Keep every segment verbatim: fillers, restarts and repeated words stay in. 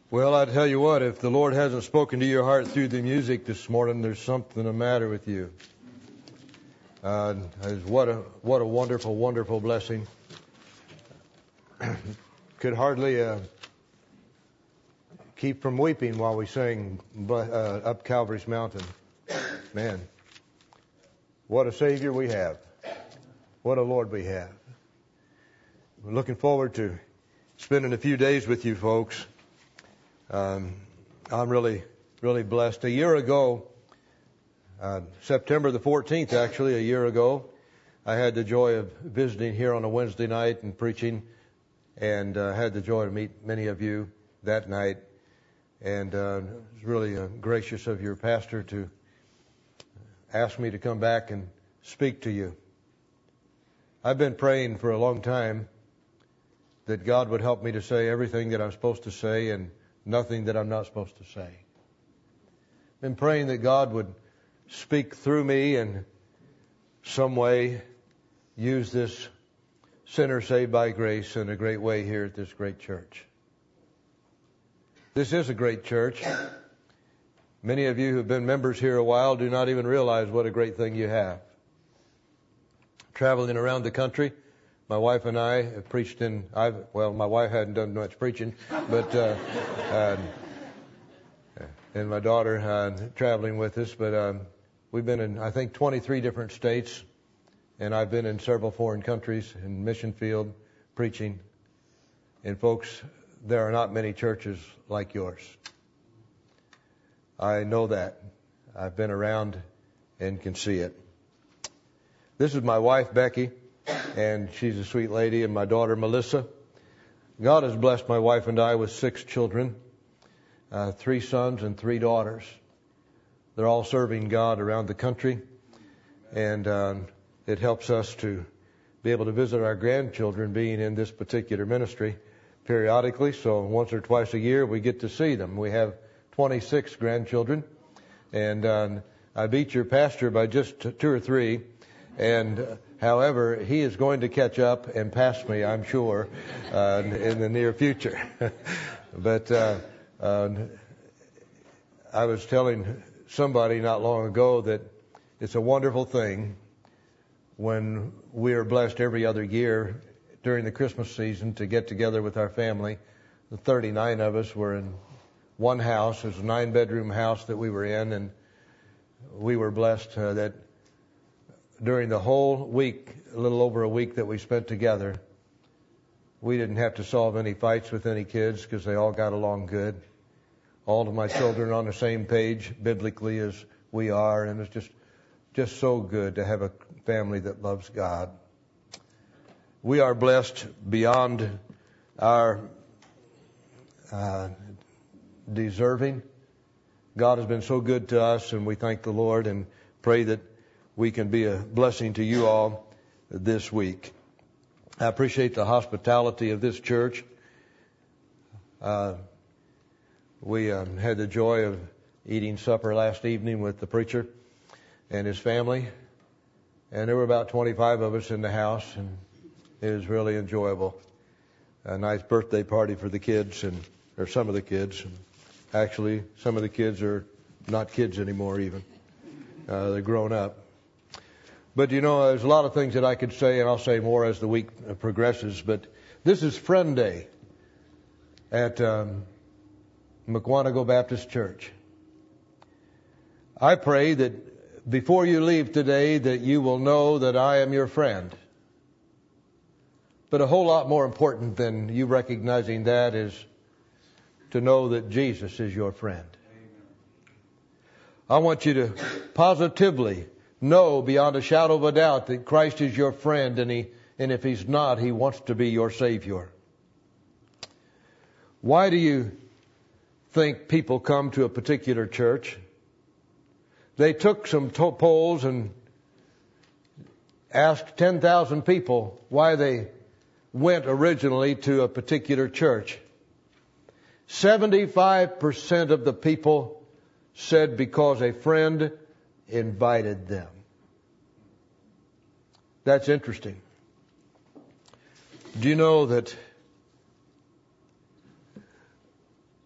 Well, I tell you what, if the Lord hasn't spoken to your heart through the music this morning, there's something the matter with you. Uh, what a what a wonderful, wonderful blessing. Could hardly uh, keep from weeping while we sang uh, Up Calvary's Mountain. Man, what a Savior we have. What a Lord we have. We're looking forward to spending a few days with you folks. Um, I'm really, really blessed. A year ago, uh, September the fourteenth, actually, a year ago, I had the joy of visiting here on a Wednesday night and preaching, and uh, had the joy to meet many of you that night. And uh, it was really uh, gracious of your pastor to ask me to come back and speak to you. I've been praying for a long time that God would help me to say everything that I'm supposed to say and nothing that I'm not supposed to say. Been praying that God would speak through me and some way use this sinner saved by grace in a great way here at this great church. This is a great church. Many of you who have been members here a while do not even realize what a great thing you have. Traveling around the country, my wife and I have preached in, I've, well, my wife hadn't done much preaching, but, uh, uh, and my daughter uh, traveling with us, but um, we've been in, I think, twenty-three different states, and I've been in several foreign countries in mission field preaching. And folks, there are not many churches like yours. I know that. I've been around and can see it. This is my wife, Becky. And she's a sweet lady, and my daughter, Melissa. God has blessed my wife and I with six children, uh, three sons and three daughters. They're all serving God around the country, and uh, it helps us to be able to visit our grandchildren being in this particular ministry periodically. So once or twice a year, we get to see them. We have twenty-six grandchildren, and uh, I beat your pastor by just two or three, and uh, however, he is going to catch up and pass me, I'm sure, uh, in the near future. But uh, uh, I was telling somebody not long ago that it's a wonderful thing when we are blessed every other year during the Christmas season to get together with our family. The thirty-nine of us were in one house. It was a nine-bedroom house that we were in, and we were blessed uh, that during the whole week, a little over a week that we spent together, we didn't have to solve any fights with any kids because they all got along good. All of my children are on the same page biblically as we are, and it's just just so good to have a family that loves God. We are blessed beyond our uh, deserving. God has been so good to us, and we thank the Lord and pray that we can be a blessing to you all this week. I appreciate the hospitality of this church. Uh, we uh, had the joy of eating supper last evening with the preacher and his family, and there were about twenty-five of us in the house, and it was really enjoyable. A nice birthday party for the kids, and or some of the kids. Actually, some of the kids are not kids anymore even. Uh, they're grown up. But, you know, there's a lot of things that I could say, and I'll say more as the week progresses. But this is Friend Day at um, Mukwonago Baptist Church. I pray that before you leave today that you will know that I am your friend. But a whole lot more important than you recognizing that is to know that Jesus is your friend. I want you to positively know beyond a shadow of a doubt that Christ is your friend, and he, and if he's not, he wants to be your Savior. Why do you think people come to a particular church? They took some to- polls and asked ten thousand people why they went originally to a particular church. seventy-five percent of the people said because a friend invited them. That's interesting. Do you know that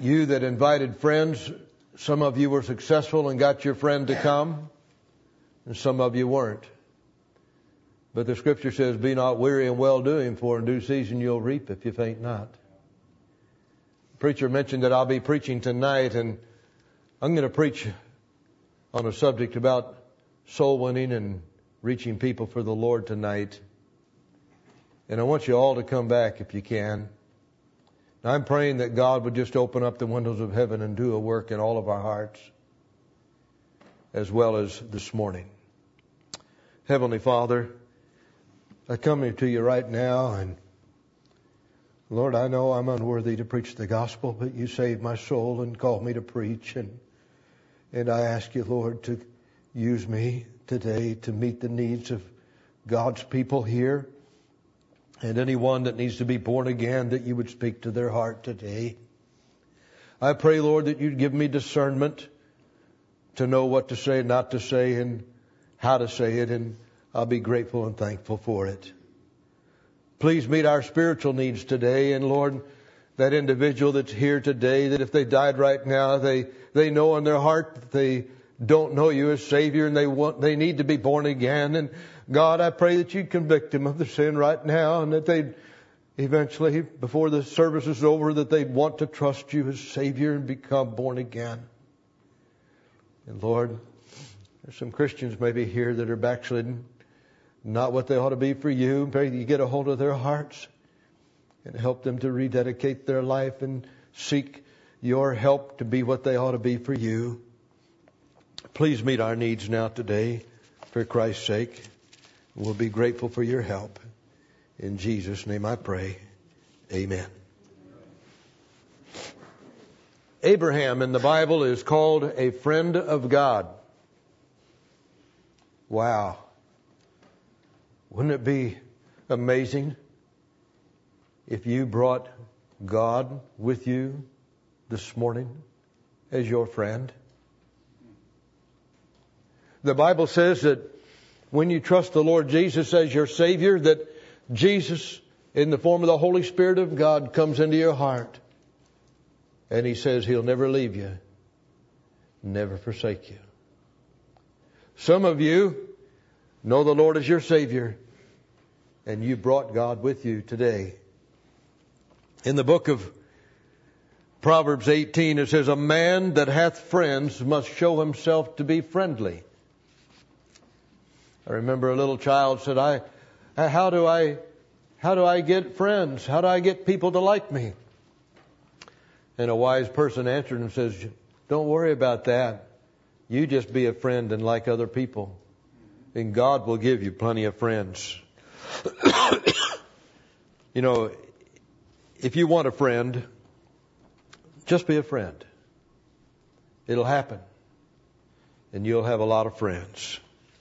You that invited friends, some of you were successful and got your friend to come, and some of you weren't. But the scripture says, be not weary in well-doing, for in due season you'll reap if you faint not. The preacher mentioned that I'll be preaching tonight, and I'm going to preach on a subject about soul winning and reaching people for the Lord tonight. And I want you all to come back if you can. And I'm praying that God would just open up the windows of heaven and do a work in all of our hearts, as well as this morning. Heavenly Father, I come to you right now, and Lord, I know I'm unworthy to preach the gospel, but you saved my soul and called me to preach, and and I ask you, Lord, to use me today to meet the needs of God's people here, and anyone that needs to be born again, that you would speak to their heart today. I pray, Lord, that you'd give me discernment to know what to say and not to say and how to say it, and I'll be grateful and thankful for it. Please meet our spiritual needs today. And Lord, that individual that's here today, that if they died right now, they, they know in their heart that they don't know you as Savior, and they want, they need to be born again. And God, I pray that you'd convict them of the sin right now, and that they'd eventually, before the service is over, that they'd want to trust you as Savior and become born again. And Lord, there's some Christians maybe here that are backslidden, not what they ought to be for you. Pray that you get a hold of their hearts and help them to rededicate their life and seek your help to be what they ought to be for you. Please meet our needs now today for Christ's sake. We'll be grateful for your help. In Jesus' name I pray. Amen. Abraham in the Bible is called a friend of God. Wow. Wouldn't it be amazing if you brought God with you this morning as your friend? The Bible says that when you trust the Lord Jesus as your Savior, that Jesus, in the form of the Holy Spirit of God, comes into your heart. And He says He'll never leave you, never forsake you. Some of you know the Lord as your Savior, and you brought God with you today. In the book of Proverbs eighteen, it says, a man that hath friends must show himself to be friendly. I remember a little child said, I, how do I, how do I get friends? How do I get people to like me? And a wise person answered and says, don't worry about that. You just be a friend and like other people, and God will give you plenty of friends. You know, if you want a friend, just be a friend. It'll happen. And you'll have a lot of friends.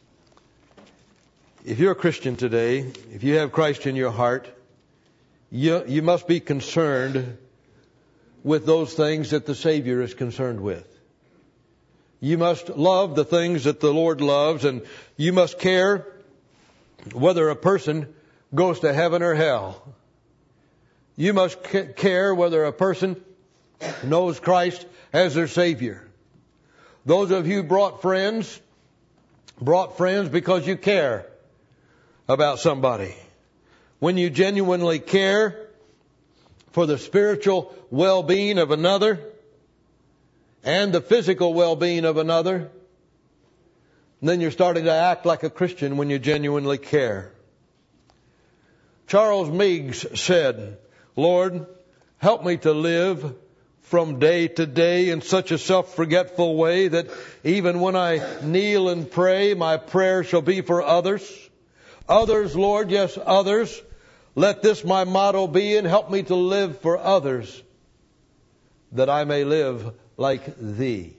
If you're a Christian today, if you have Christ in your heart, you, you must be concerned with those things that the Savior is concerned with. You must love the things that the Lord loves, and you must care whether a person goes to heaven or hell. You must care whether a person knows Christ as their Savior. Those of you who brought friends, brought friends because you care about somebody. When you genuinely care for the spiritual well-being of another and the physical well-being of another, then you're starting to act like a Christian when you genuinely care. Charles Meigs said, Lord, help me to live from day to day in such a self-forgetful way that even when I kneel and pray, my prayer shall be for others. Others, Lord, yes, others. Let this my motto be, and help me to live for others, that I may live like Thee.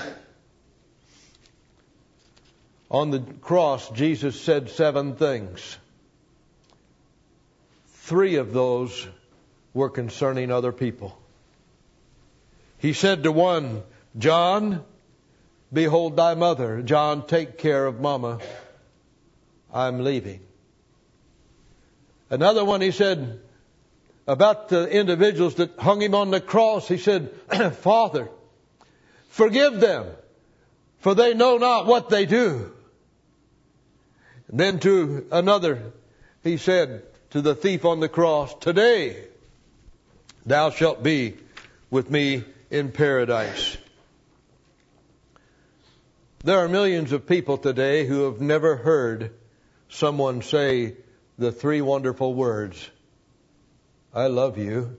On the cross, Jesus said seven things. Three of those were concerning other people. He said to one, John, behold thy mother. John, take care of Mama. I'm leaving. Another one, he said, about the individuals that hung him on the cross, he said, Father, forgive them, for they know not what they do. And then to another, he said to the thief on the cross, today thou shalt be with me in paradise. There are millions of people today who have never heard someone say the three wonderful words, I love you.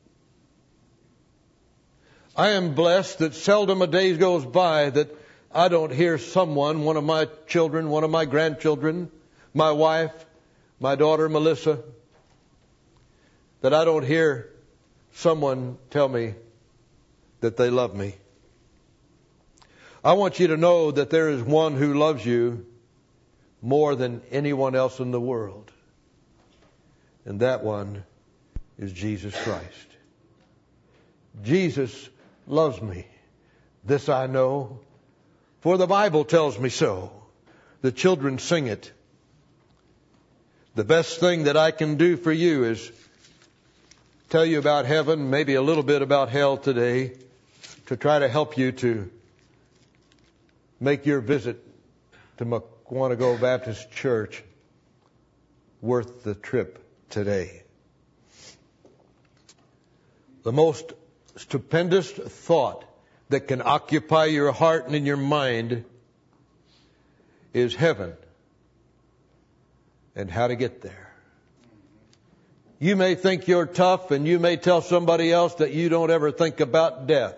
I am blessed that seldom a day goes by that I don't hear someone, one of my children, one of my grandchildren, my wife, my daughter Melissa, that I don't hear someone tell me that they love me. I want you to know that there is one who loves you more than anyone else in the world. And that one is Jesus Christ. Jesus loves me. This I know, for the Bible tells me so. The children sing it. The best thing that I can do for you is tell you about heaven, maybe a little bit about hell today, to try to help you to make your visit to Mukwonago Baptist Church worth the trip today. The most stupendous thought that can occupy your heart and in your mind is heaven and how to get there. You may think you're tough, and you may tell somebody else that you don't ever think about death.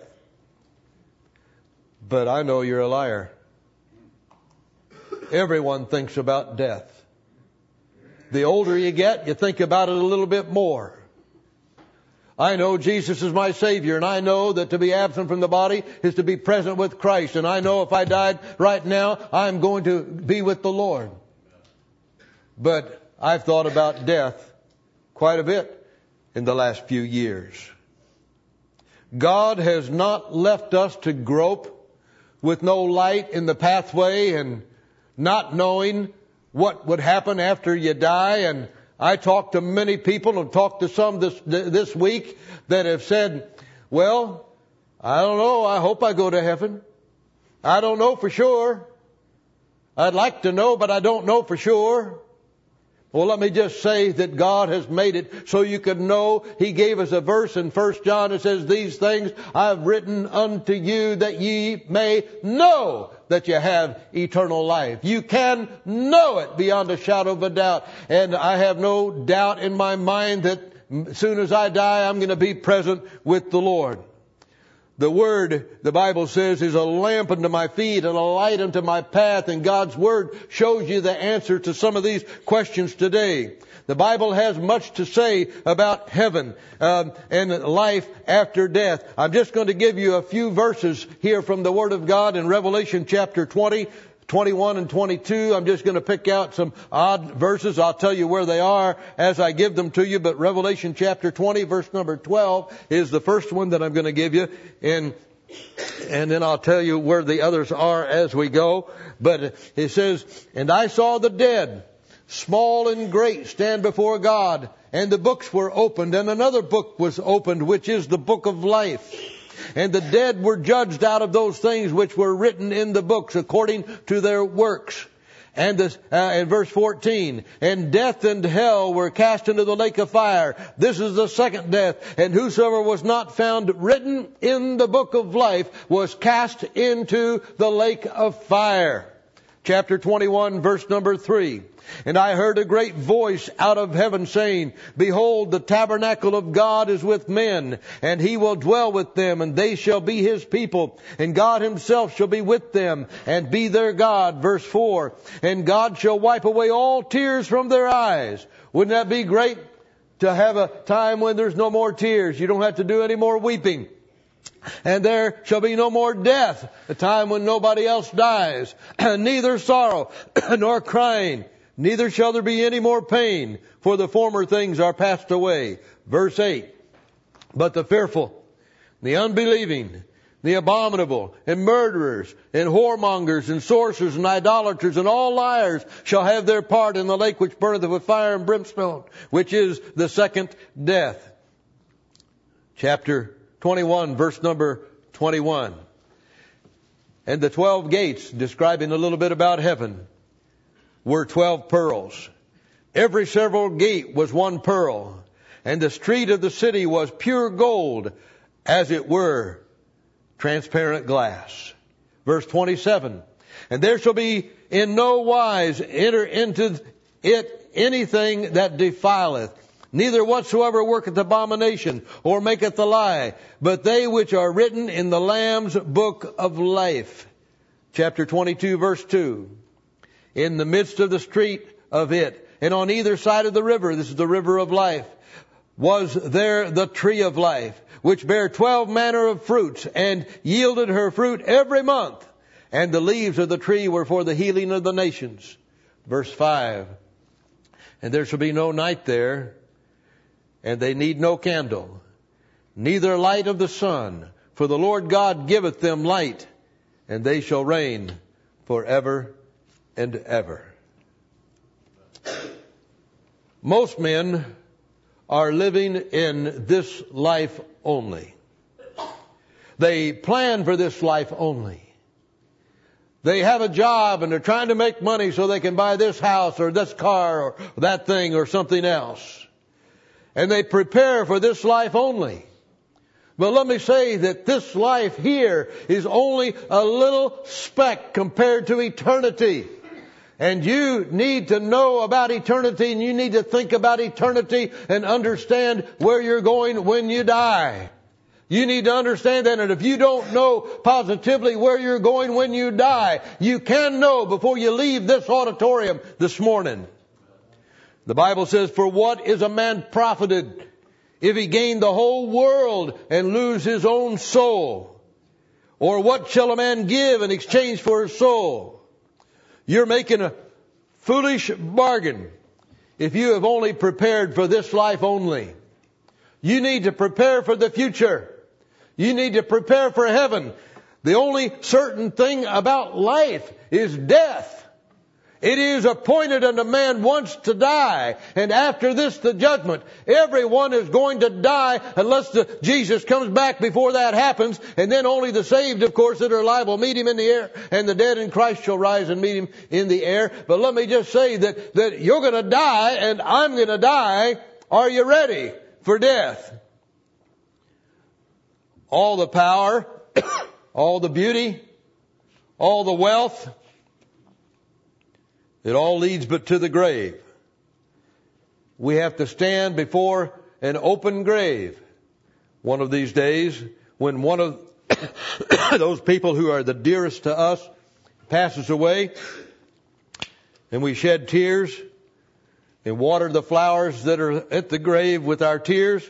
But I know you're a liar. Everyone thinks about death. The older you get, you think about it a little bit more. I know Jesus is my Savior, and I know that to be absent from the body is to be present with Christ. And I know if I died right now, I'm going to be with the Lord. But I've thought about death quite a bit in the last few years. God has not left us to grope with no light in the pathway and not knowing what would happen after you die. And I talked to many people, and talked to some this this week, that have said, well, I don't know, I hope I go to heaven. I don't know for sure. I'd like to know, but I don't know for sure. Well, let me just say that God has made it so you could know. He gave us a verse in First John that says, these things I've written unto you that ye may know that you have eternal life. You can know it beyond a shadow of a doubt. And I have no doubt in my mind that as soon as I die, I'm going to be present with the Lord. The Word, the Bible says, is a lamp unto my feet and a light unto my path. And God's Word shows you the answer to some of these questions today. The Bible has much to say about heaven um, and life after death. I'm just going to give you a few verses here from the Word of God in Revelation chapter twenty, twenty-one and twenty-two. I'm just going to pick out some odd verses. I'll tell you where they are as I give them to you. But Revelation chapter twenty, verse number twelve is the first one that I'm going to give you. And, and then I'll tell you where the others are as we go. But it says, and I saw the dead, small and great, stand before God. And the books were opened, and another book was opened, which is the book of life. And the dead were judged out of those things which were written in the books according to their works. And this, uh, in verse fourteen, and death and hell were cast into the lake of fire. This is the second death. And whosoever was not found written in the book of life was cast into the lake of fire. Chapter twenty-one, verse number three. And I heard a great voice out of heaven saying, behold, the tabernacle of God is with men, and he will dwell with them, and they shall be his people, and God himself shall be with them, and be their God. Verse four, and God shall wipe away all tears from their eyes. Wouldn't that be great to have a time when there's no more tears? You don't have to do any more weeping. And there shall be no more death, a time when nobody else dies, neither sorrow nor crying. Neither shall there be any more pain, for the former things are passed away. Verse eight. But the fearful, the unbelieving, the abominable, and murderers, and whoremongers, and sorcerers, and idolaters, and all liars shall have their part in the lake which burneth with fire and brimstone, which is the second death. chapter twenty-one, verse number twenty-one. And the twelve gates, describing a little bit about heaven, were twelve pearls. Every several gate was one pearl, and the street of the city was pure gold, as it were transparent glass. Verse twenty-seven. And there shall be in no wise enter into it anything that defileth, neither whatsoever worketh abomination, or maketh a lie, but they which are written in the Lamb's book of life. Chapter twenty-two, verse two. In the midst of the street of it, and on either side of the river, this is the river of life, was there the tree of life, which bare twelve manner of fruits, and yielded her fruit every month. And the leaves of the tree were for the healing of the nations. Verse five. And there shall be no night there, and they need no candle, neither light of the sun, for the Lord God giveth them light, and they shall reign forever and ever. Most men are living in this life only. They plan for this life only. They have a job and they're trying to make money so they can buy this house or this car or that thing or something else. And they prepare for this life only. But let me say that this life here is only a little speck compared to eternity. And you need to know about eternity, and you need to think about eternity and understand where you're going when you die. You need to understand that, and if you don't know positively where you're going when you die, you can know before you leave this auditorium this morning. The Bible says, for what is a man profited if he gain the whole world and lose his own soul? Or what shall a man give in exchange for his soul? You're making a foolish bargain if you have only prepared for this life only. You need to prepare for the future. You need to prepare for heaven. The only certain thing about life is death. It is appointed unto man once to die, and after this the judgment. Everyone is going to die unless the, Jesus comes back before that happens, and then only the saved, of course, that are alive will meet him in the air, and the dead in Christ shall rise and meet him in the air. But let me just say that, that you're going to die, and I'm going to die. Are you ready for death? All the power, all the beauty, all the wealth, it all leads but to the grave. We have to stand before an open grave one of these days when one of those people who are the dearest to us passes away, and we shed tears and water the flowers that are at the grave with our tears.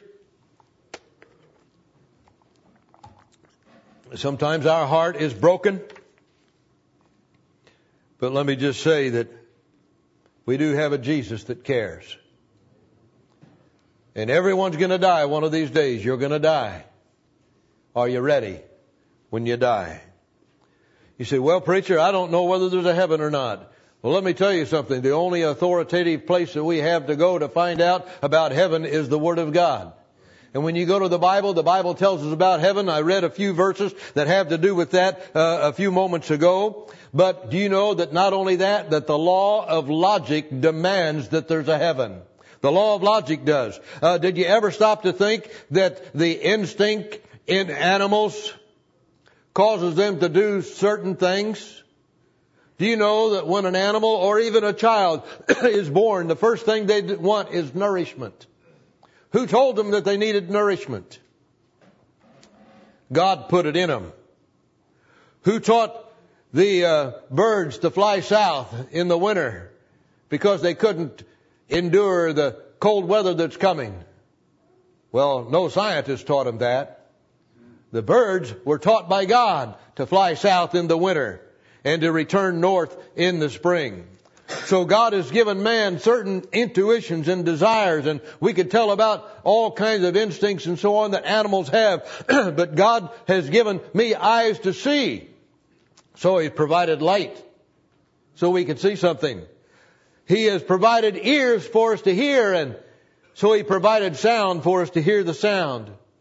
Sometimes our heart is broken. But let me just say that we do have a Jesus that cares. And everyone's going to die one of these days. You're going to die. Are you ready when you die? You say, well, preacher, I don't know whether there's a heaven or not. Well, let me tell you something. The only authoritative place that we have to go to find out about heaven is the Word of God. And when you go to the Bible, the Bible tells us about heaven. I read a few verses that have to do with that uh, a few moments ago. But do you know that not only that, that the law of logic demands that there's a heaven? The law of logic does. Uh, did you ever stop to think that the instinct in animals causes them to do certain things? Do you know that when an animal or even a child is born, the first thing they want is nourishment? Who told them that they needed nourishment? God put it in them. Who taught the uh, birds to fly south in the winter because they couldn't endure the cold weather that's coming? Well, no scientist taught them that. The birds were taught by God to fly south in the winter and to return north in the spring. So God has given man certain intuitions and desires, and we could tell about all kinds of instincts and so on that animals have. But God has given me eyes to see. So He's provided light so we can see something. He has provided ears for us to hear, and so He provided sound for us to hear the sound.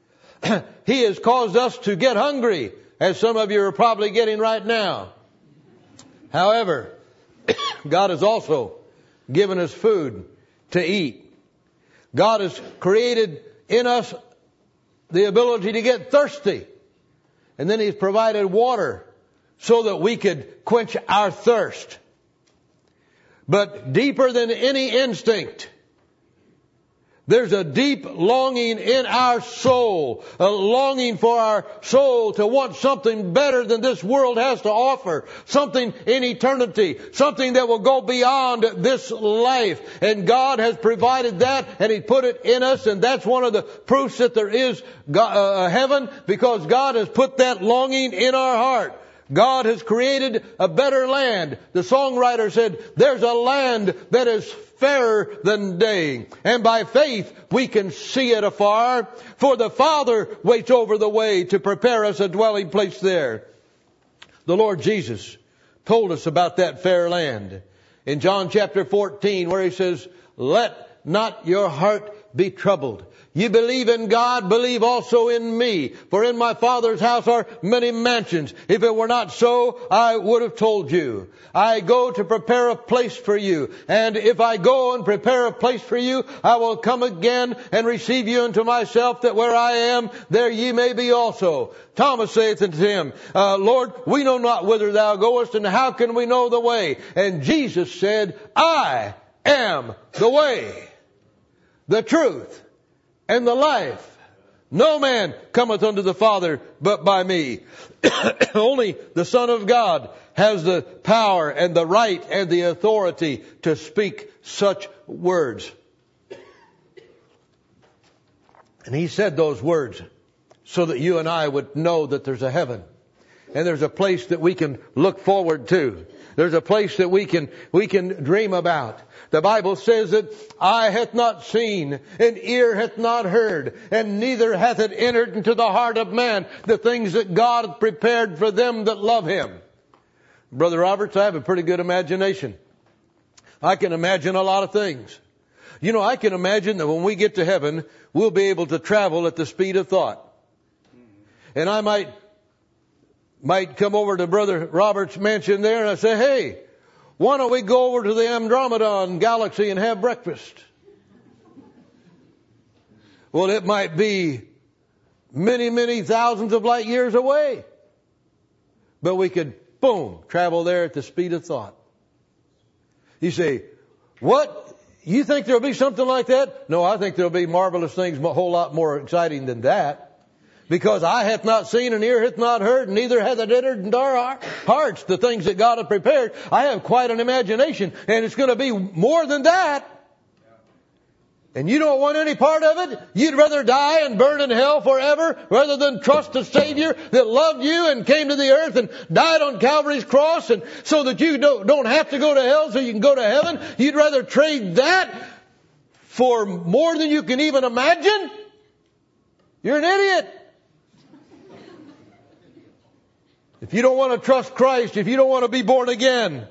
He has caused us to get hungry, as some of you are probably getting right now. However, God has also given us food to eat. God has created in us the ability to get thirsty. And then He's provided water so that we could quench our thirst. But deeper than any instinct, there's a deep longing in our soul, a longing for our soul to want something better than this world has to offer, something in eternity, something that will go beyond this life. And God has provided that, and He put it in us, and that's one of the proofs that there is God, uh, heaven, because God has put that longing in our heart. God has created a better land. The songwriter said, there's a land that is fairer than day. And by faith we can see it afar. For the Father waits over the way to prepare us a dwelling place there. The Lord Jesus told us about that fair land in John chapter fourteen, where He says, let not your heart be troubled. You believe in God, believe also in me. For in my Father's house are many mansions. If it were not so, I would have told you. I go to prepare a place for you. And if I go and prepare a place for you, I will come again and receive you unto myself, that where I am, there ye may be also. Thomas saith unto Him, uh, Lord, we know not whither thou goest, and how can we know the way? And Jesus said, I am the way, the truth, and the life. No man cometh unto the Father but by me. Only the Son of God has the power and the right and the authority to speak such words. And He said those words so that you and I would know that there's a heaven. And there's a place that we can look forward to. There's a place that we can, we can dream about. The Bible says that eye hath not seen, and ear hath not heard, and neither hath it entered into the heart of man the things that God hath prepared for them that love Him. Brother Roberts, I have a pretty good imagination. I can imagine a lot of things. You know, I can imagine that when we get to heaven, we'll be able to travel at the speed of thought. And I might might come over to Brother Robert's mansion there and I say, hey, why don't we go over to the Andromeda galaxy and have breakfast? Well, it might be many, many thousands of light years away. But we could, boom, travel there at the speed of thought. You say, what? You think there'll be something like that? No, I think there'll be marvelous things a whole lot more exciting than that. Because eye hath not seen, and ear hath not heard, and neither hath it entered into our hearts the things that God hath prepared. I have quite an imagination, and it's going to be more than that. And you don't want any part of it? You'd rather die and burn in hell forever rather than trust a Savior that loved you and came to the earth and died on Calvary's cross, and so that you don't, don't have to go to hell so you can go to heaven? You'd rather trade that for more than you can even imagine? You're an idiot. If you don't want to trust Christ, if you don't want to be born again,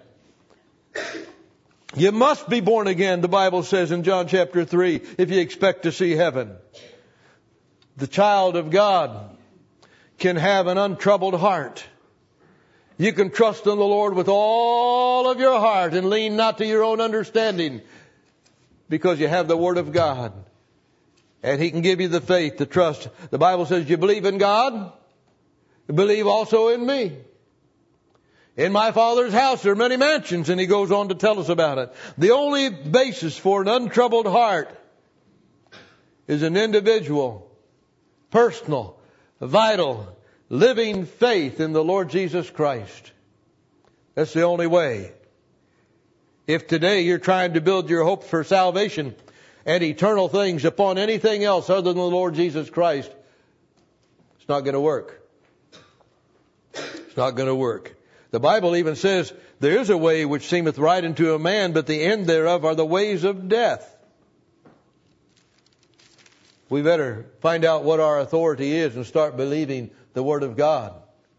you must be born again, the Bible says in John chapter three, if you expect to see heaven. The child of God can have an untroubled heart. You can trust in the Lord with all of your heart and lean not to your own understanding, because you have the Word of God. And He can give you the faith to trust. The Bible says, you believe in God, believe also in me. In my Father's house there are many mansions, and He goes on to tell us about it. The only basis for an untroubled heart is an individual, personal, vital, living faith in the Lord Jesus Christ. That's the only way. If today you're trying to build your hope for salvation and eternal things upon anything else other than the Lord Jesus Christ, it's not going to work. It's not going to work. The Bible even says, there is a way which seemeth right unto a man, but the end thereof are the ways of death. We better find out what our authority is and start believing the Word of God.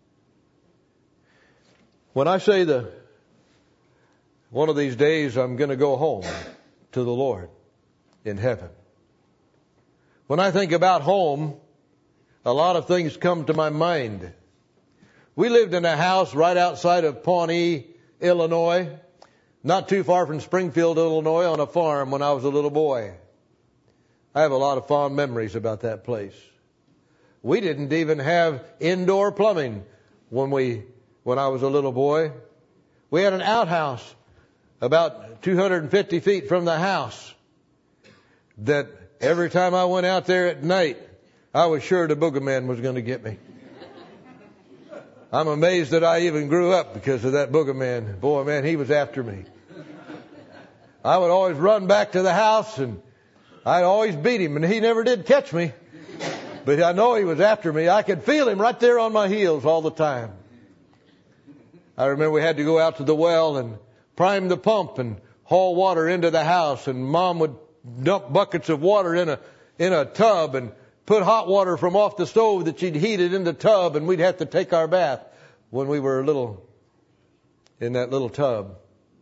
When I say that one of these days I'm going to go home to the Lord in heaven, when I think about home, a lot of things come to my mind. We lived in a house right outside of Pawnee, Illinois, not too far from Springfield, Illinois, on a farm when I was a little boy. I have a lot of fond memories about that place. We didn't even have indoor plumbing when we, when I was a little boy. We had an outhouse about two hundred fifty feet from the house that every time I went out there at night, I was sure the boogeyman was going to get me. I'm amazed that I even grew up because of that boogeyman. Boy, man, he was after me. I would always run back to the house and I'd always beat him, and he never did catch me. But I know he was after me. I could feel him right there on my heels all the time. I remember we had to go out to the well and prime the pump and haul water into the house, and Mom would dump buckets of water in a in a tub and put hot water from off the stove that she'd heated in the tub, and we'd have to take our bath when we were little in that little tub.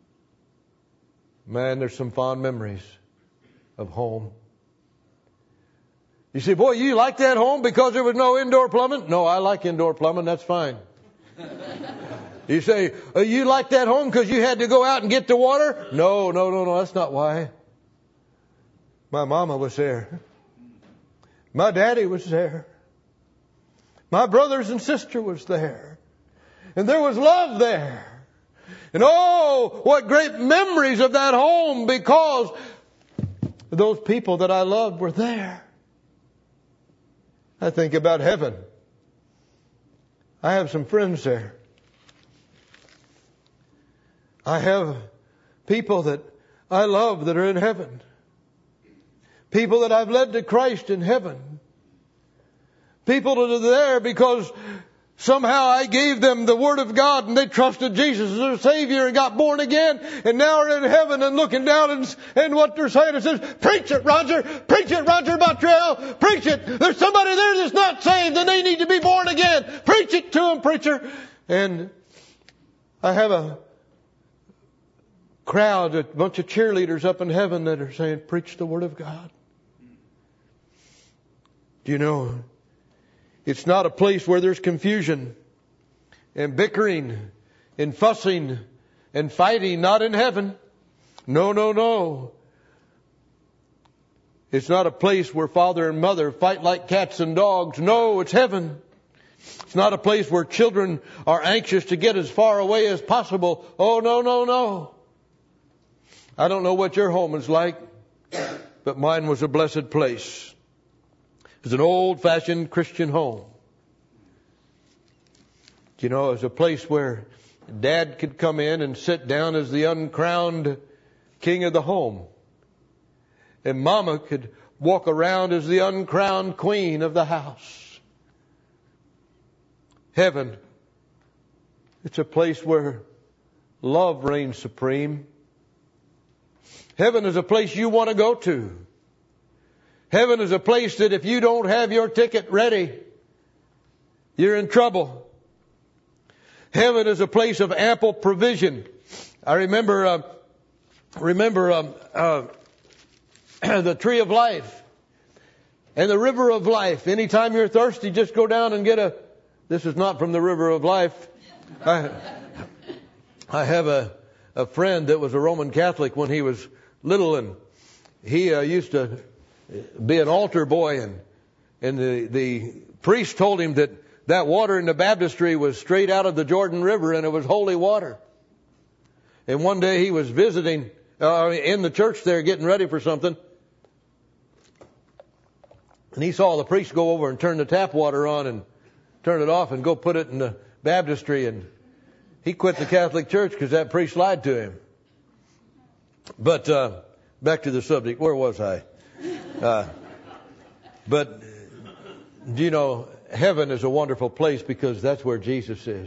Man, there's some fond memories of home. You say, boy, you like that home because there was no indoor plumbing? No, I like indoor plumbing. That's fine. You say, oh, you like that home because you had to go out and get the water? No, no, no, no. That's not why. My mama was there. My daddy was there. My brothers and sister was there. And there was love there. And oh, what great memories of that home because those people that I loved were there. I think about heaven. I have some friends there. I have people that I love that are in heaven. People that I've led to Christ in heaven. People that are there because somehow I gave them the Word of God and they trusted Jesus as their Savior and got born again and now are in heaven and looking down and, and what they're saying is, preach it, Roger! Preach it, Roger Bottrell! Preach it! There's somebody there that's not saved and they need to be born again! Preach it to them, preacher! And I have a crowd, a bunch of cheerleaders up in heaven that are saying, preach the Word of God. Do you know, it's not a place where there's confusion and bickering and fussing and fighting, not in heaven. No, no, no. It's not a place where father and mother fight like cats and dogs. No, it's heaven. It's not a place where children are anxious to get as far away as possible. Oh, no, no, no. I don't know what your home is like, but mine was a blessed place. It was an old-fashioned Christian home. You know, it was a place where Dad could come in and sit down as the uncrowned king of the home. And Mama could walk around as the uncrowned queen of the house. Heaven, it's a place where love reigns supreme. Heaven is a place you want to go to. Heaven is a place that if you don't have your ticket ready, you're in trouble. Heaven is a place of ample provision. I remember, uh, remember um, uh, the tree of life and the river of life. Anytime you're thirsty, just go down and get a. This is not from the river of life. I, I have a a friend that was a Roman Catholic when he was little, and he uh, used to be an altar boy, and and the the priest told him that that water in the baptistry was straight out of the Jordan River and it was holy water. And one day he was visiting uh, in the church there getting ready for something, and he saw the priest go over and turn the tap water on and turn it off and go put it in the baptistry, and he quit the Catholic Church because that priest lied to him. But uh, back to the subject. Where was I? Uh, but, you know, heaven is a wonderful place because that's where Jesus is.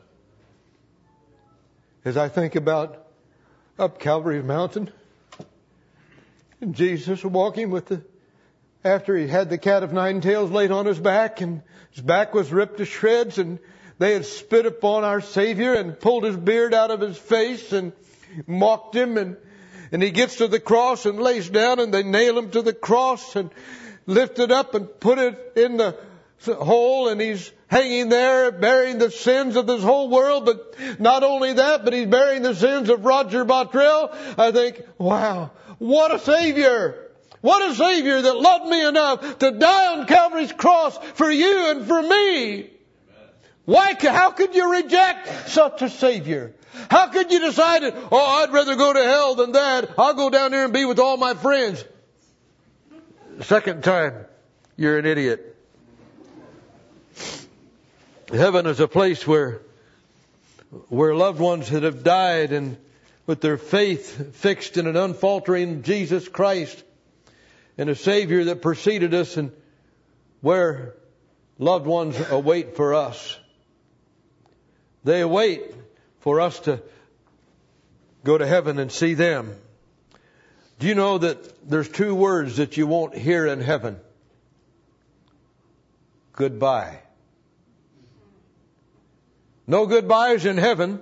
As I think about up Calvary Mountain, and Jesus walking with the, after he had the cat of nine tails laid on his back, and his back was ripped to shreds, and they had spit upon our Savior and pulled his beard out of his face and mocked him, and And he gets to the cross and lays down, and they nail him to the cross and lift it up and put it in the hole, and he's hanging there bearing the sins of this whole world. But not only that, but he's bearing the sins of Roger Bottrell. I think, wow, what a Savior! What a Savior that loved me enough to die on Calvary's cross for you and for me. Why? How could you reject such a Savior? How could you decide, oh, I'd rather go to hell than that. I'll go down there and be with all my friends. Second time, you're an idiot. Heaven is a place where, where loved ones that have died and with their faith fixed in an unfaltering Jesus Christ and a Savior that preceded us, and where loved ones await for us. They await for us to go to heaven and see them. Do you know that there's two words that you won't hear in heaven? Goodbye. No goodbyes in heaven.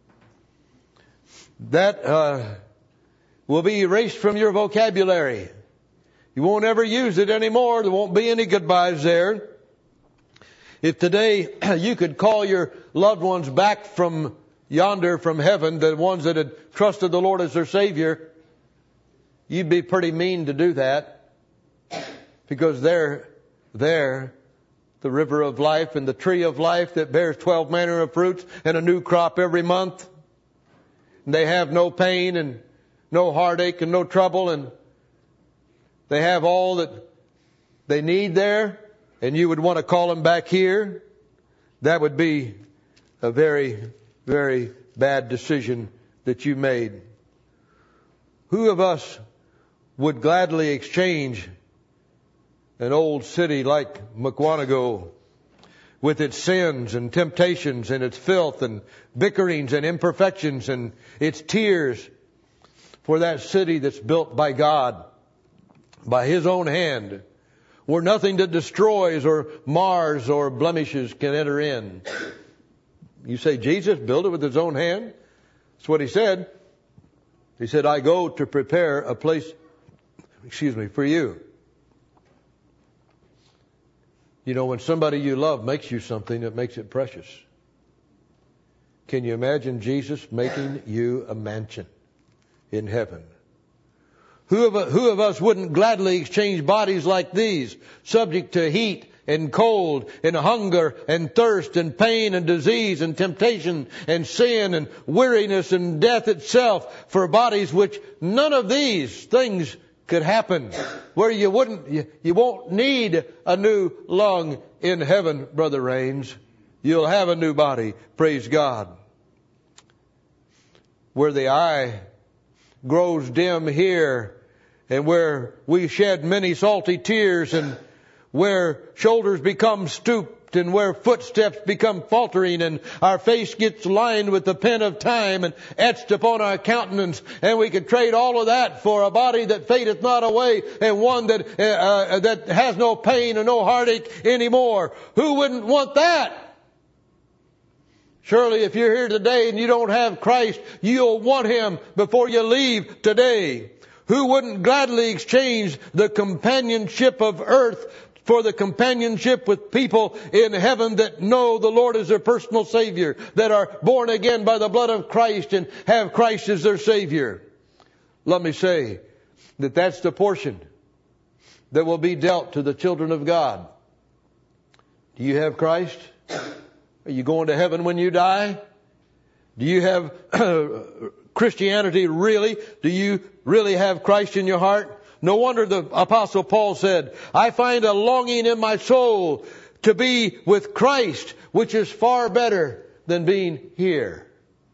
That uh, will be erased from your vocabulary. You won't ever use it anymore. There won't be any goodbyes there. If today you could call your loved ones back from yonder, from heaven, the ones that had trusted the Lord as their Savior, you'd be pretty mean to do that, because they're there, the river of life and the tree of life that bears twelve manner of fruits and a new crop every month. And they have no pain and no heartache and no trouble, and they have all that they need there, and you would want to call them back here. That would be a very, very bad decision that you made. Who of us would gladly exchange an old city like Mukwonago with its sins and temptations and its filth and bickerings and imperfections and its tears for that city that's built by God, by His own hand, where nothing that destroys or mars or blemishes can enter in? You say Jesus built it with His own hand? That's what He said. He said, I go to prepare a place, excuse me, for you. You know, when somebody you love makes you something, it makes it precious. Can you imagine Jesus making you a mansion in heaven? Who of, who of us wouldn't gladly exchange bodies like these, subject to heat and cold and hunger and thirst and pain and disease and temptation and sin and weariness and death itself, for bodies which none of these things could happen, where you wouldn't, you, you won't need a new lung in heaven, Brother Raines. You'll have a new body, praise God. Where the eye grows dim here, and where we shed many salty tears, and where shoulders become stooped, and where footsteps become faltering, and our face gets lined with the pen of time and etched upon our countenance, and we could trade all of that for a body that fadeth not away, and one that uh, uh, that has no pain and no heartache anymore. Who wouldn't want that? Surely if you're here today and you don't have Christ, you'll want Him before you leave today. Who wouldn't gladly exchange the companionship of earth for the companionship with people in heaven that know the Lord as their personal Savior, that are born again by the blood of Christ and have Christ as their Savior? Let me say that that's the portion that will be dealt to the children of God. Do you have Christ? Are you going to heaven when you die? Do you have Christianity really? Do you really have Christ in your heart? No wonder the Apostle Paul said, I find a longing in my soul to be with Christ, which is far better than being here.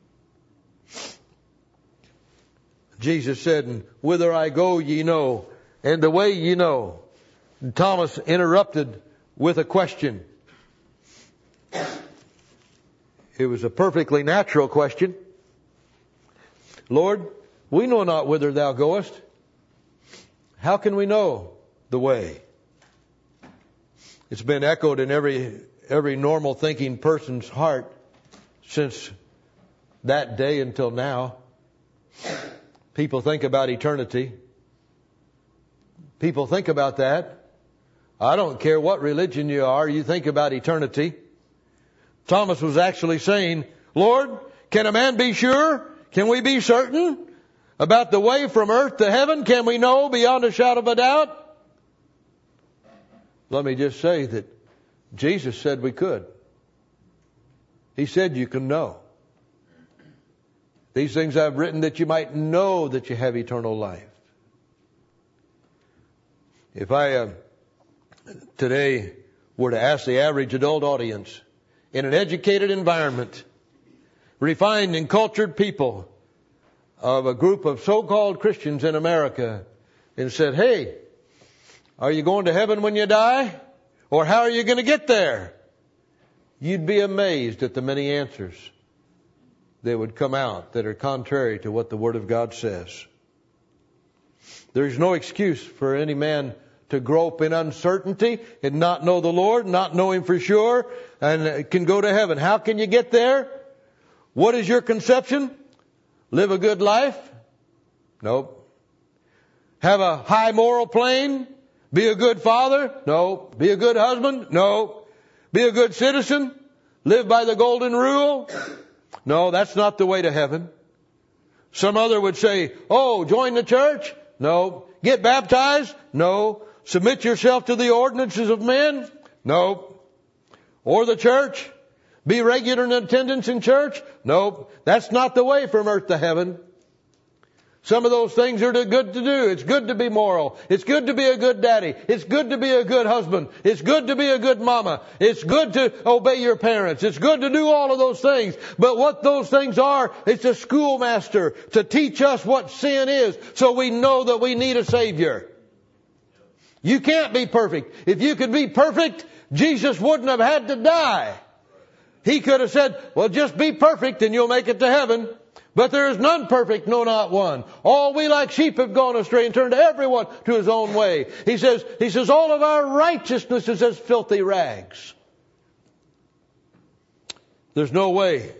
Jesus said, and whither I go ye know, and the way ye know. And Thomas interrupted with a question. It was a perfectly natural question. Lord, we know not whither thou goest. How can we know the way? It's been echoed in every every normal thinking person's heart since that day until now. People think about eternity. People think about that. I don't care what religion you are, you think about eternity. Thomas was actually saying, Lord, can a man be sure? Can we be certain about the way from earth to heaven? Can we know beyond a shadow of a doubt? Let me just say that Jesus said we could. He said you can know. These things I've written that you might know that you have eternal life. If I uh, today were to ask the average adult audience in an educated environment, refined and cultured people of a group of so-called Christians in America, and said, hey, are you going to heaven when you die? Or how are you going to get there? You'd be amazed at the many answers that would come out that are contrary to what the Word of God says. There's no excuse for any man to grope in uncertainty and not know the Lord, not know Him for sure, and can go to heaven. How can you get there? What is your conception? Live a good life? Nope. Have a high moral plane? Be a good father? No. Be a good husband? No. Be a good citizen? Live by the golden rule? No, that's not the way to heaven. Some other would say, oh, join the church? No. Get baptized? No. Submit yourself to the ordinances of men? No. Or the church? Be regular in attendance in church? No. That's not the way from earth to heaven. Some of those things are good to do. It's good to be moral. It's good to be a good daddy. It's good to be a good husband. It's good to be a good mama. It's good to obey your parents. It's good to do all of those things. But what those things are, it's a schoolmaster to teach us what sin is so we know that we need a Savior. You can't be perfect. If you could be perfect, Jesus wouldn't have had to die. He could have said, well, just be perfect and you'll make it to heaven. But there is none perfect, no, not one. All we like sheep have gone astray and turned everyone to his own way. He says, he says, all of our righteousness is as filthy rags. There's no way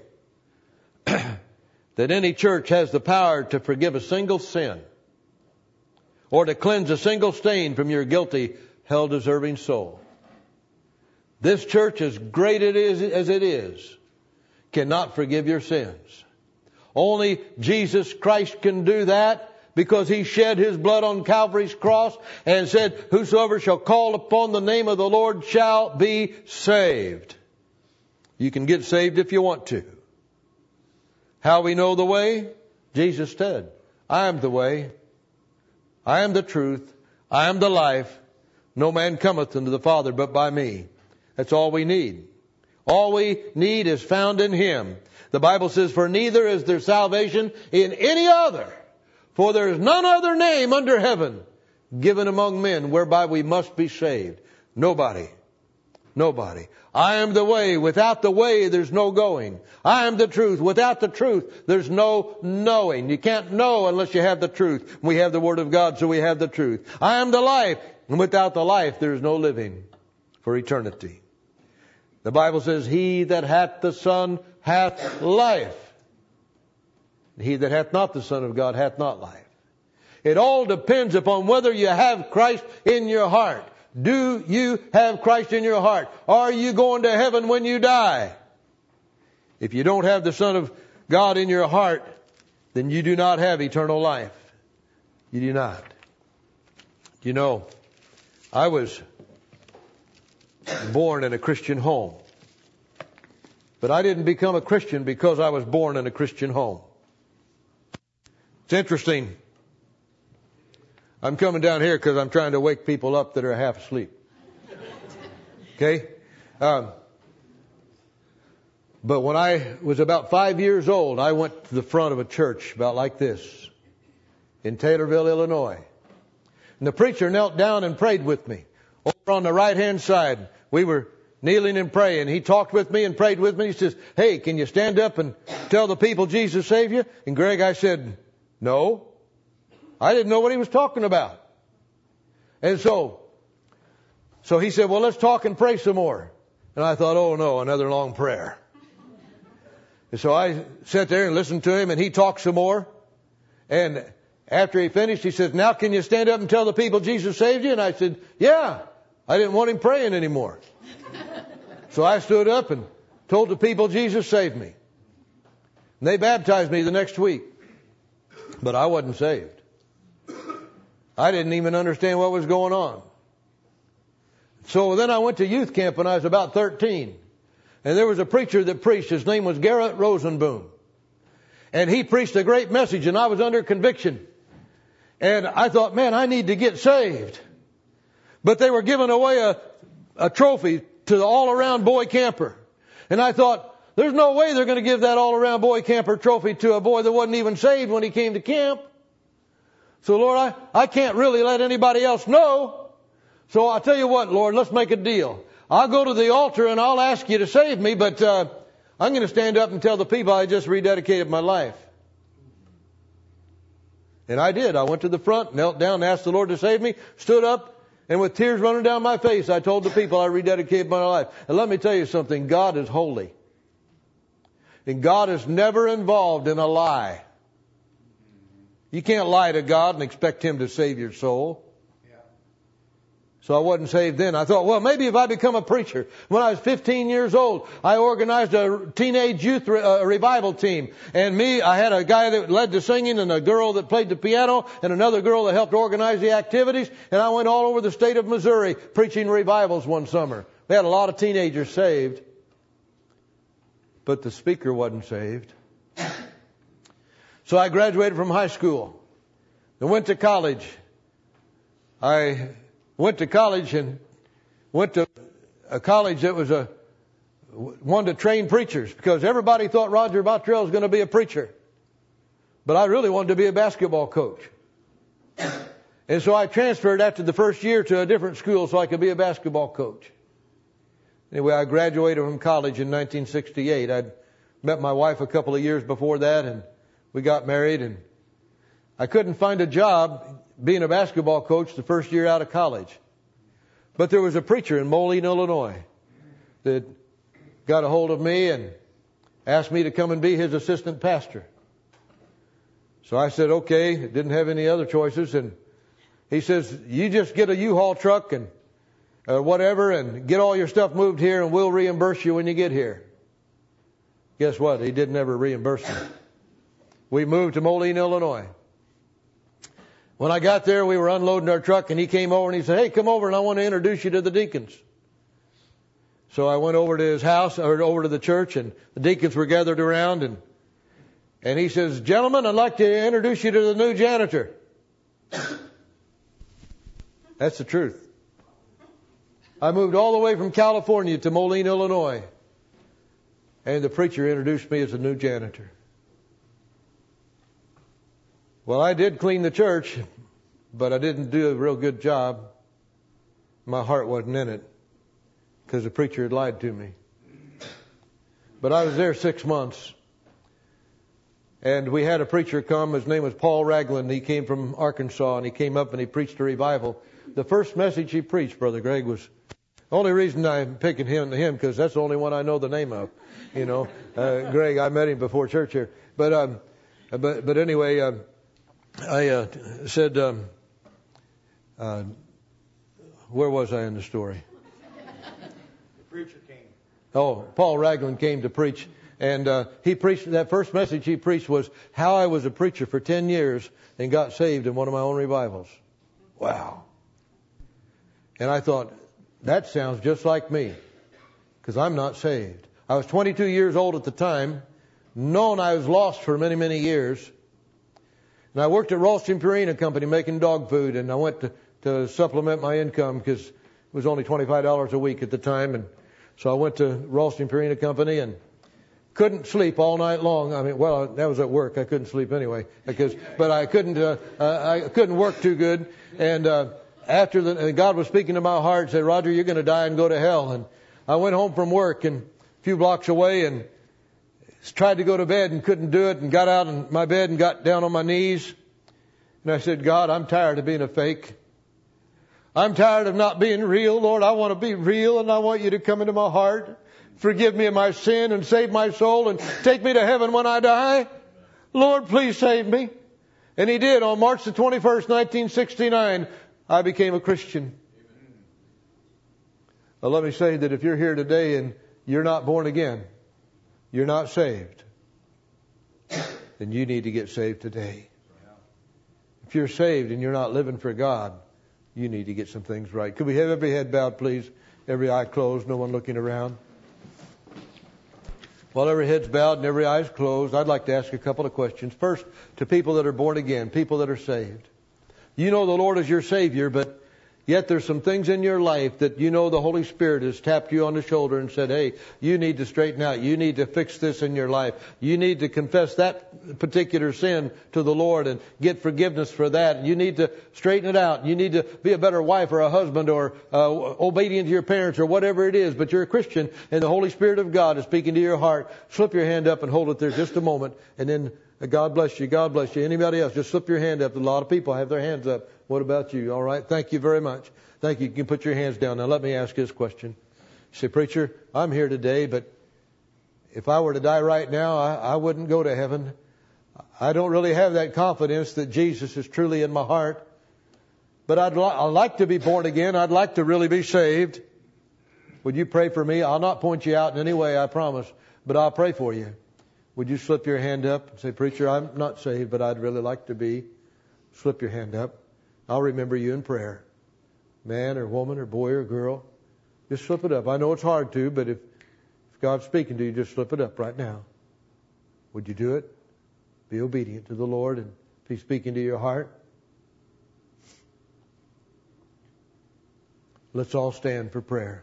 that any church has the power to forgive a single sin or to cleanse a single stain from your guilty, hell-deserving soul. This church, as great it is as it is, cannot forgive your sins. Only Jesus Christ can do that because He shed His blood on Calvary's cross and said, whosoever shall call upon the name of the Lord shall be saved. You can get saved if you want to. How we know the way? Jesus said, I am the way. I am the truth. I am the life. No man cometh unto the Father but by me. That's all we need. All we need is found in Him. The Bible says, for neither is there salvation in any other, for there is none other name under heaven given among men whereby we must be saved. Nobody. Nobody. I am the way. Without the way, there's no going. I am the truth. Without the truth, there's no knowing. You can't know unless you have the truth. We have the Word of God, so we have the truth. I am the life. And without the life, there is no living for eternity. The Bible says, he that hath the Son hath life. He that hath not the Son of God hath not life. It all depends upon whether you have Christ in your heart. Do you have Christ in your heart? Are you going to heaven when you die? If you don't have the Son of God in your heart, then you do not have eternal life. You do not. You know, I was born in a Christian home. But I didn't become a Christian because I was born in a Christian home. It's interesting. I'm coming down here because I'm trying to wake people up that are half asleep. Okay? Um, but when I was about five years old, I went to the front of a church about like this in Taylorville, Illinois. And the preacher knelt down and prayed with me. Over on the right-hand side, we were kneeling and praying. He talked with me and prayed with me. He says, hey, can you stand up and tell the people Jesus saved you? And Greg, I said, no. I didn't know what he was talking about. And so, so he said, well, let's talk and pray some more. And I thought, oh no, another long prayer. And so I sat there and listened to him and he talked some more. And after he finished, he said, now can you stand up and tell the people Jesus saved you? And I said, yeah, I didn't want him praying anymore. So I stood up and told the people Jesus saved me. And they baptized me the next week. But I wasn't saved. I didn't even understand what was going on. So then I went to youth camp when I was about thirteen. And there was a preacher that preached. His name was Garrett Rosenboom. And he preached a great message, and I was under conviction. And I thought, man, I need to get saved. But they were giving away a, a trophy to the all-around boy camper. And I thought, there's no way they're going to give that all-around boy camper trophy to a boy that wasn't even saved when he came to camp. So, Lord, I, I can't really let anybody else know. So I'll tell you what, Lord, let's make a deal. I'll go to the altar and I'll ask you to save me, but uh, I'm going to stand up and tell the people I just rededicated my life. And I did. I went to the front, knelt down, asked the Lord to save me, stood up, and with tears running down my face, I told the people I rededicated my life. And let me tell you something, God is holy. And God is never involved in a lie. You can't lie to God and expect Him to save your soul. So I wasn't saved then. I thought, well, maybe if I become a preacher. When I was fifteen years old, I organized a teenage youth re- uh, revival team. And me, I had a guy that led the singing and a girl that played the piano and another girl that helped organize the activities. And I went all over the state of Missouri preaching revivals one summer. We had a lot of teenagers saved. But the speaker wasn't saved. So I graduated from high school. I went to college. I went to college and went to a college that was a one to train preachers, because everybody thought Roger Bottrell was going to be a preacher. But I really wanted to be a basketball coach. And so I transferred after the first year to a different school so I could be a basketball coach. Anyway, I graduated from college in nineteen sixty-eight. I'd met my wife a couple of years before that, and we got married, and I couldn't find a job being a basketball coach the first year out of college. But there was a preacher in Moline, Illinois that got a hold of me and asked me to come and be his assistant pastor. So I said, okay, didn't have any other choices. And he says, you just get a U-Haul truck and uh, whatever and get all your stuff moved here and we'll reimburse you when you get here. Guess what? He didn't ever reimburse me. We moved to Moline, Illinois. When I got there, we were unloading our truck, and he came over and he said, hey, come over and I want to introduce you to the deacons. So I went over to his house, or over to the church, and the deacons were gathered around, and and he says, gentlemen, I'd like to introduce you to the new janitor. That's the truth. I moved all the way from California to Moline, Illinois, and the preacher introduced me as the new janitor. Well, I did clean the church, but I didn't do a real good job. My heart wasn't in it because the preacher had lied to me. But I was there six months. And we had a preacher come. His name was Paul Ragland. He came from Arkansas, and he came up and he preached a revival. The first message he preached, Brother Greg, was the only reason I'm picking him him because that's the only one I know the name of. You know, uh, Greg, I met him before church here. But um, but but anyway. Um, I uh, said, um, uh, where was I in the story? The preacher came. Oh, Paul Ragland came to preach. And uh, he preached, that first message he preached was how I was a preacher for ten years and got saved in one of my own revivals. Wow. And I thought, that sounds just like me, because I'm not saved. I was twenty-two years old at the time, known I was lost for many, many years. And I worked at Ralston Purina Company making dog food, and I went to, to supplement my income because it was only twenty-five dollars a week at the time. And so I went to Ralston Purina Company and couldn't sleep all night long. I mean, well, that was at work. I couldn't sleep anyway, because, but I couldn't, uh, uh, I couldn't work too good. And, uh, after the, and God was speaking to my heart, said, Roger, you're going to die and go to hell. And I went home from work and a few blocks away and tried to go to bed and couldn't do it, and got out in my bed and got down on my knees. And I said, God, I'm tired of being a fake. I'm tired of not being real. Lord, I want to be real, and I want you to come into my heart. Forgive me of my sin and save my soul and take me to heaven when I die. Lord, please save me. And he did. On March the twenty-first, nineteen sixty-nine, I became a Christian. Well, let me say that if you're here today and you're not born again, you're not saved, then you need to get saved today. If you're saved and you're not living for God, you need to get some things right. Could we have every head bowed, please? Every eye closed, no one looking around. While every head's bowed and every eye's closed, I'd like to ask a couple of questions. First, to people that are born again, people that are saved. You know the Lord is your Savior, but yet there's some things in your life that you know the Holy Spirit has tapped you on the shoulder and said, hey, you need to straighten out. You need to fix this in your life. You need to confess that particular sin to the Lord and get forgiveness for that. You need to straighten it out. You need to be a better wife or a husband or uh, obedient to your parents or whatever it is. But you're a Christian and the Holy Spirit of God is speaking to your heart. Slip your hand up and hold it there just a moment. And then uh, God bless you. God bless you. Anybody else? Just slip your hand up. A lot of people have their hands up. What about you? All right. Thank you very much. Thank you. You can put your hands down. Now let me ask this question. You say, preacher, I'm here today, but if I were to die right now, I, I wouldn't go to heaven. I don't really have that confidence that Jesus is truly in my heart. But I'd, li- I'd like to be born again. I'd like to really be saved. Would you pray for me? I'll not point you out in any way, I promise, but I'll pray for you. Would you slip your hand up and say, preacher, I'm not saved, but I'd really like to be. Slip your hand up. I'll remember you in prayer. Man or woman or boy or girl. Just slip it up. I know it's hard to, but if, if God's speaking to you, just slip it up right now. Would you do it? Be obedient to the Lord and if He's speaking to your heart. Let's all stand for prayer.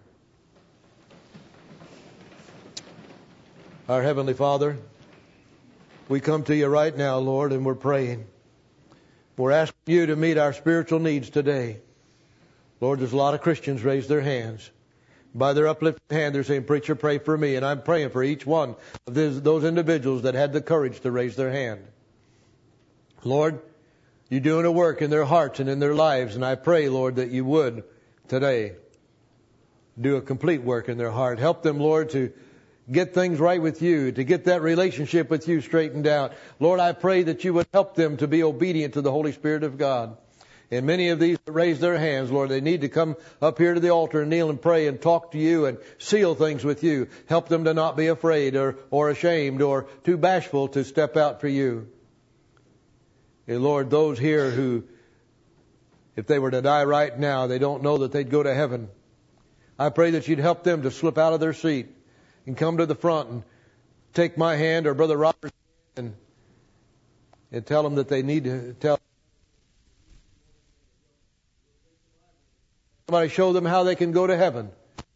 Our Heavenly Father, we come to you right now, Lord, and we're praying. We're asking you to meet our spiritual needs today. Lord, there's a lot of Christians raise their hands. By their uplifted hand, they're saying, preacher, pray for me. And I'm praying for each one of this, those individuals that had the courage to raise their hand. Lord, you're doing a work in their hearts and in their lives. And I pray, Lord, that you would today do a complete work in their heart. Help them, Lord, to get things right with you, to get that relationship with you straightened out. Lord, I pray that you would help them to be obedient to the Holy Spirit of God. And many of these that raise their hands, Lord, they need to come up here to the altar and kneel and pray and talk to you and seal things with you. Help them to not be afraid or, or ashamed or too bashful to step out for you. And Lord, those here who, if they were to die right now, they don't know that they'd go to heaven. I pray that you'd help them to slip out of their seat and come to the front and take my hand or Brother Robert's hand and, and tell them that they need to tell somebody, show them how they can go to heaven.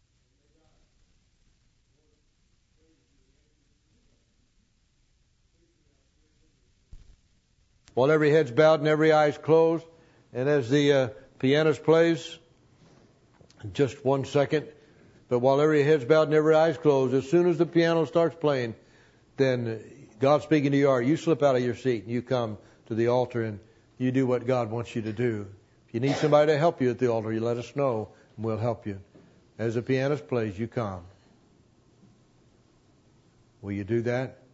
While every head's bowed and every eye's closed, and as the uh, pianist plays, just one second. But while every head's bowed and every eye's closed, as soon as the piano starts playing, then God's speaking to your heart. You slip out of your seat and you come to the altar and you do what God wants you to do. If you need somebody to help you at the altar, you let us know and we'll help you. As the pianist plays, you come. Will you do that?